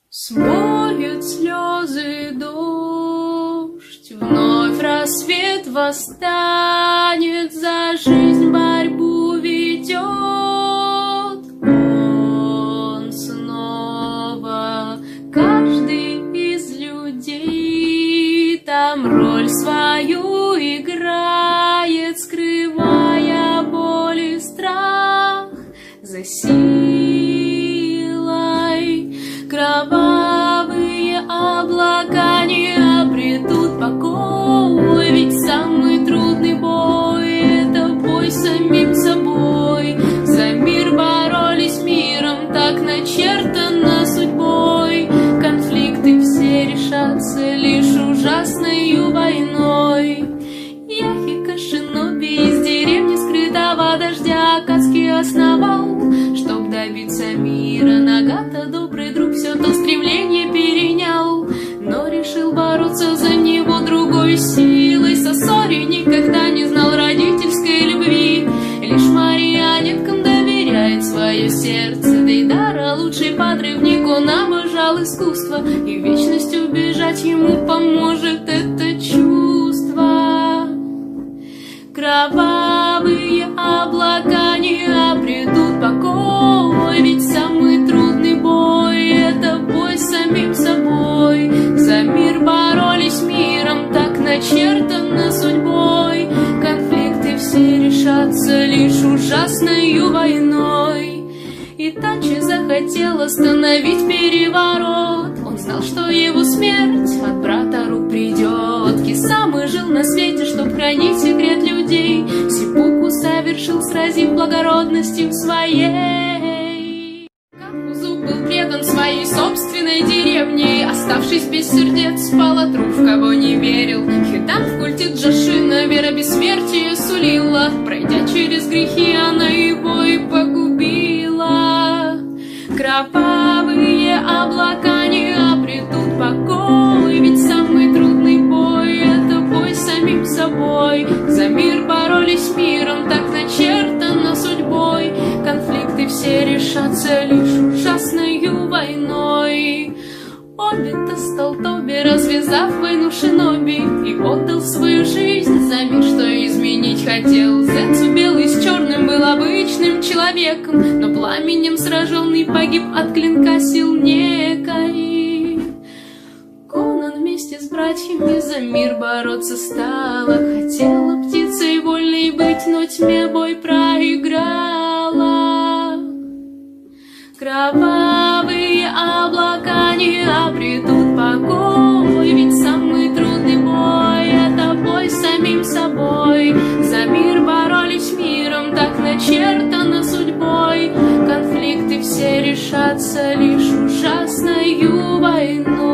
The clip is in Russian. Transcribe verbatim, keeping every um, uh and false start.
Смоет слезы дождь, вновь рассвет восстанет, за жизнь борьбу ведет. Он снова, каждый из людей, там роль свою играет, скрывая боль и страх за силой. Кровавые облака не обретут покой, ведь самый трудный бой — это бой с самим собой. За мир боролись миром, так начертано судьбой. Конфликты все решатся лишь ужасною войной. Яхика Шиноби из деревни скрытого дождя Акацки основал, чтоб добиться мира. Нагата, добрый друг, все то стремление перенял, но решил бороться за него другой силой. Сосори никогда не знал родительской любви, лишь марионеткам доверяет свое сердце. Дейдара, лучший подрывник, он обожал искусство, и в вечность убежать ему поможет это чувство. Кровавые облака не обретут покой, ведь самый трудный бой — это бой с самим собой. За мир боролись миром, так начертано судьбой. Конфликты все решатся лишь ужасною войной. Итачи захотел остановить переворот, он знал, что его смерть от брата рук придет. Кисамы жил на свете, чтоб хранить секрет людей. Сиппуку совершил, сразив благородностью своей. Какузу был предан своей собственной деревне, оставшись без сердец, спал от рук, в кого не верил. Хидан в культе Джашина вера бессмертия сулила, пройдя через грехи, она его и погубила. Кровавые облака не обретут покой, ведь самый трудный бой — это бой с самим собой. За мир боролись миром, так начертано судьбой. Конфликты все решатся лишь ужасною войной. Обита стал Тоби, развязав войну шиноби, и отдал свою жизнь за мир, что изменить хотел. Зенцу белый с черным был обычным человеком, но пламенем сраженный погиб от клинка сил некой. Конан вместе с братьями за мир бороться стала, хотела птицей вольной быть, но тьме бой проиграла. Кровавые облака не обретут покой, ведь самый трудный бой — это бой с самим собой. За мир боролись миром, так начертано судьбой. Конфликты все решатся лишь ужасною войной.